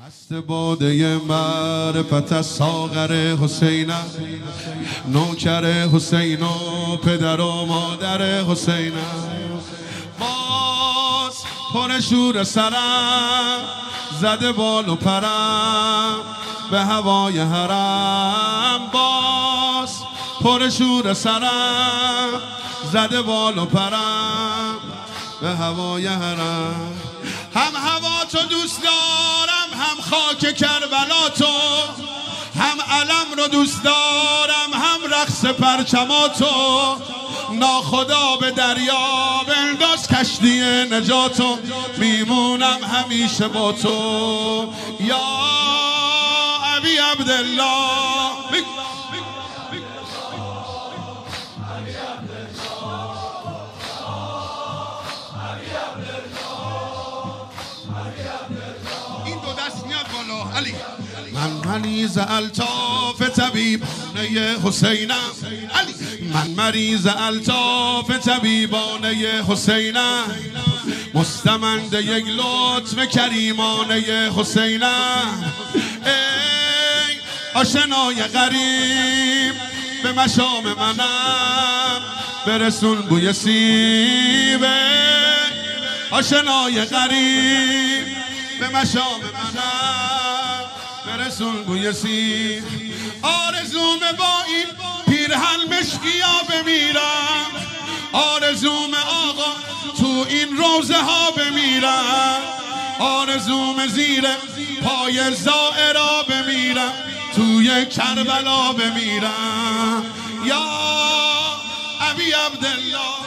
مست باده معرفت ساغر حسینم، نوکر حسین و پدر و مادر حسینم. باز پر شور سرم زده بال و پرم به هوای حرم. باز پر شور سرم زده بال و پرم به هوای حرم. هم هوا تو دوست دارم، هم خاک کربلا تو، هم علم رو دوست دارم، هم رقص پرچماتو. ناخدا به دریا بنداز کشتی نجاتو، میمونم همیشه با تو یا ابی عبدالله. این دو دست میاد بالا. علی من مریض الطاف طبیبانه حسینم، من مریض الطاف طبیبانه حسینم، مستمند یک لطف کریمانه حسینم. ای آشنای غریب به مشام منم، برسون بوی سیب. آشنای غریب به مشام منم، برسون بوی سیب. آرزوم با این پیرهن مشکیا بمیرم، آرزوم آقا تو این روزه ها بمیرم، آرزوم زیر پای زائرا بمیرم، توی کربلا بمیرم یا ابی عبدالله.